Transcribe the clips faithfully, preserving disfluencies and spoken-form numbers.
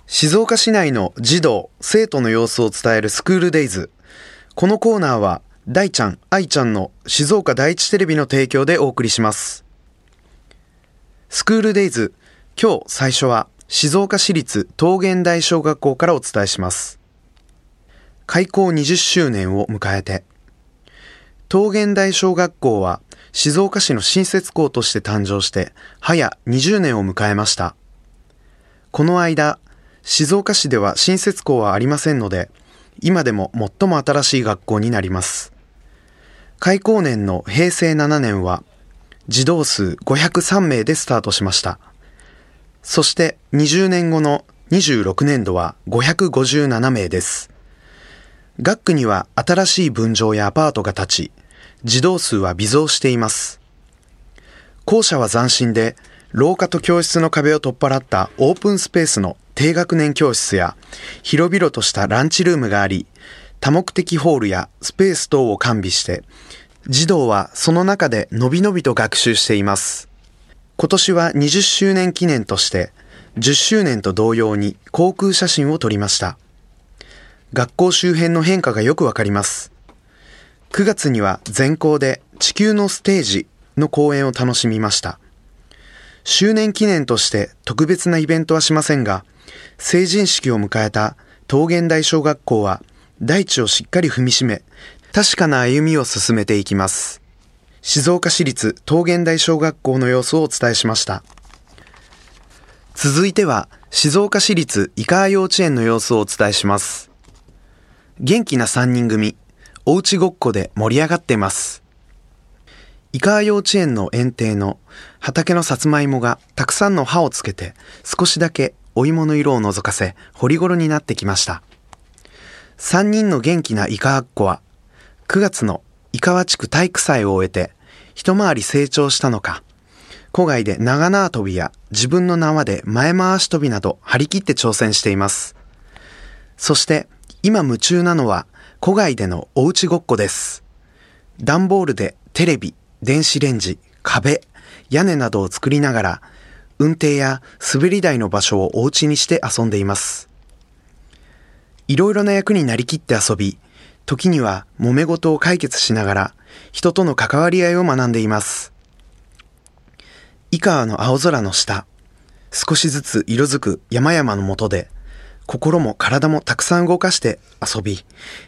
静岡市内の児童・生徒の様子を伝えるスクールデイズ。このコーナーは大ちゃん、愛ちゃんの静岡第一テレビの提供でお送りします。スクールデイズ、今日最初は静岡市立桃源台小学校からお伝えします。開校にじゅっしゅうねんを迎えて、桃源台小学校は静岡市の新設校として誕生して早にじゅうねんを迎えました。この間、静岡市では新設校はありませんので、今でも最も新しい学校になります。開校年のへいせいななねんは、児童数ごひゃくさんめいでスタートしました。そしてにじゅうねんごのにじゅうろくねんどはごひゃくごじゅうななめいです。学区には新しい分譲やアパートが建ち、児童数は微増しています。校舎は斬新で、廊下と教室の壁を取っ払ったオープンスペースの低学年教室や広々としたランチルームがあり、多目的ホールやスペース等を完備して、児童はその中でのびのびと学習しています。今年はにじゅっしゅうねん記念として、じゅっしゅうねんと同様に航空写真を撮りました。学校周辺の変化がよくわかります。くがつには全校で地球のステージの公演を楽しみました。周年記念として特別なイベントはしませんが、成人式を迎えた桃源台小学校は大地をしっかり踏みしめ、確かな歩みを進めていきます。静岡市立桃源台小学校の様子をお伝えしました。続いては静岡市立井川幼稚園の様子をお伝えします。元気なさんにん組、おうちごっこで盛り上がっています。井川幼稚園の園庭の畑のさつまいもがたくさんの葉をつけて少しだけお芋の色を覗かせ掘り頃になってきました。さんにんの元気な井川っ子はくがつの井川地区体育祭を終えて一回り成長したのか、戸外で長縄跳びや自分の縄で前回し跳びなど張り切って挑戦しています。そして今夢中なのは戸外でのおうちごっこです。段ボールでテレビ、電子レンジ、壁、屋根などを作りながら、運転や滑り台の場所をお家にして遊んでいます。いろいろな役になりきって遊び、時には揉め事を解決しながら、人との関わり合いを学んでいます。井川の青空の下、少しずつ色づく山々の下で、心も体もたくさん動かして遊び、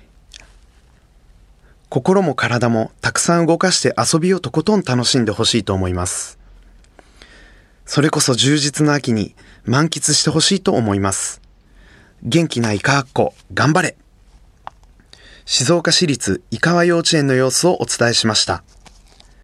心も体もたくさん動かして遊びをとことん楽しんでほしいと思います。それこそ充実の秋に満喫してほしいと思います。元気な井川っ子、頑張れ。静岡市立井川幼稚園の様子をお伝えしました。